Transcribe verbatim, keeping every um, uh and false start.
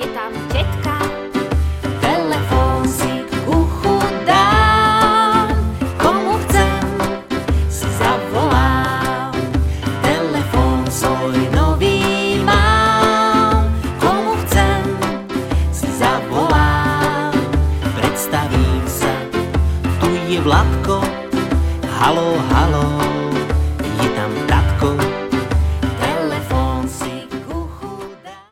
je tam tetka. Telefón si k uchu dám, komu chcem, si zavolám. Telefón svoj nový mám, komu chcem, si zavolám. Predstavím sa, tu je Vladko, haló, haló, je tam tá